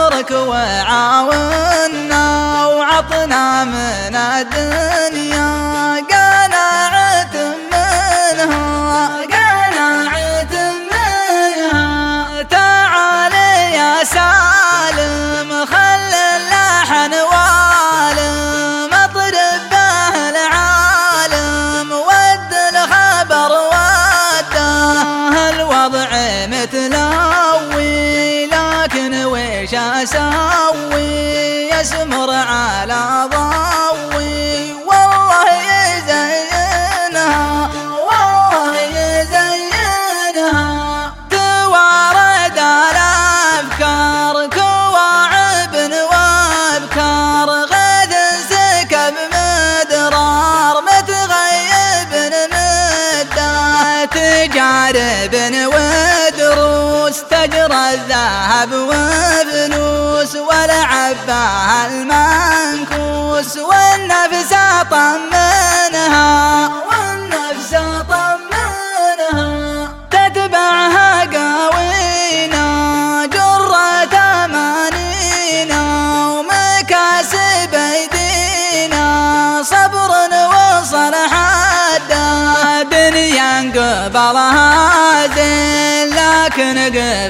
نصرك وعاونا وعطنا من الدنيا قناعة منها تعال يا سالم خل اللحن والم اطرب به العالم ود الخبر وده الوضع متلوي لكن ويش اسوي يسمر على ضوي والله يزينها توارد الافكار كواعب وابكار غد سكب مدرار متغيب مده تجارب ودروس تجرى الذهب وفلوس والعبها المنكوس والنفس طمنها تتبعها قاوينا جرة أمانينا ومكاسب أيدينا صبر وصل حدا دنيا قبلها زين لكن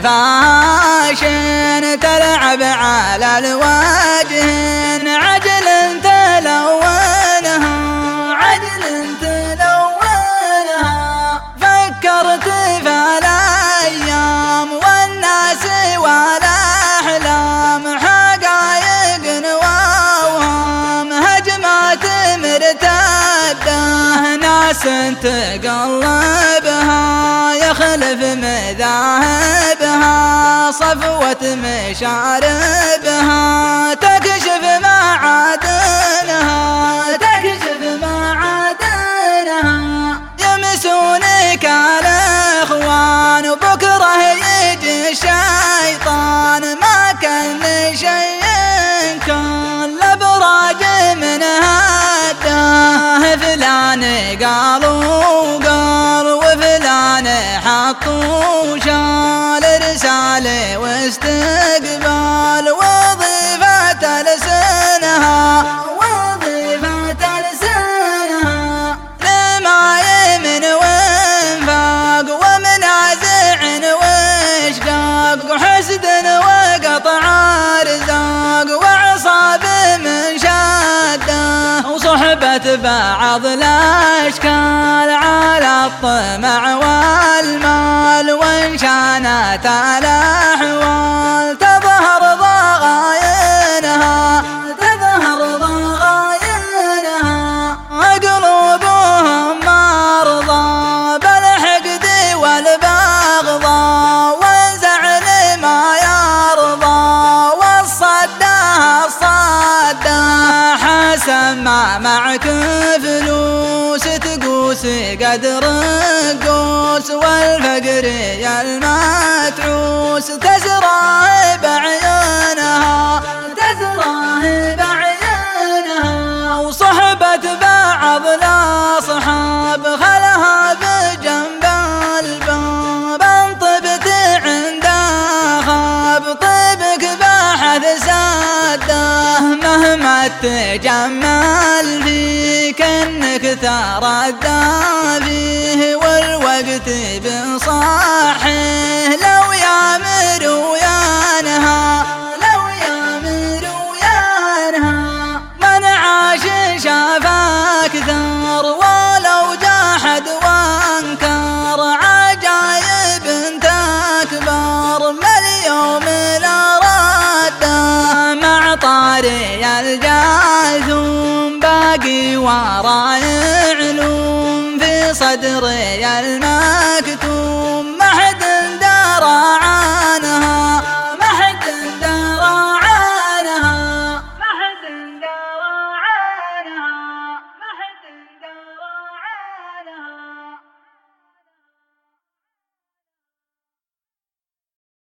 قفاشين تلعب على الوجهين عجل تلونها فكرت في الأيام والناس والأحلام حقايق وأوهام هجمات مرتدة ناس تقلبها يخلف مذاهبها صفوة مشاربها تكشف معادنها يمسونك الإخوان وبكره يجي الشيطان ما كان شيء كان لبراج من هده فلان قالوا قال وفلان حطوا شال رسالة واستقبال وظيفة لسنها لمايم وانفاق ومنازع واشقاق وحسد وقطع رزاق وعصاب من شده وصحبة بعض الاشكال على الطمع والمال وانشانت الاحوال تظهر ضغاينها قلوبهم مرضى بالحقد والبغضاء والزعل ما يرضى والصدى حسن ما معك فلوس تقوس قدر قوس والفقر يا المتعوس تزرع بعينها وصحبة بعض الأصحاب خلها بجنب الباب انطبت عند خاب طيبك بحث سده مهما تجمل فيك انك تردى فيه والوقت بصحيه لو يامر وينهى شافك ثار ولو جاحد وانكر عجايب تكبر ما اليوم لا رده مع طاري الجاثوم باقي وراي علوم في صدري المكتوم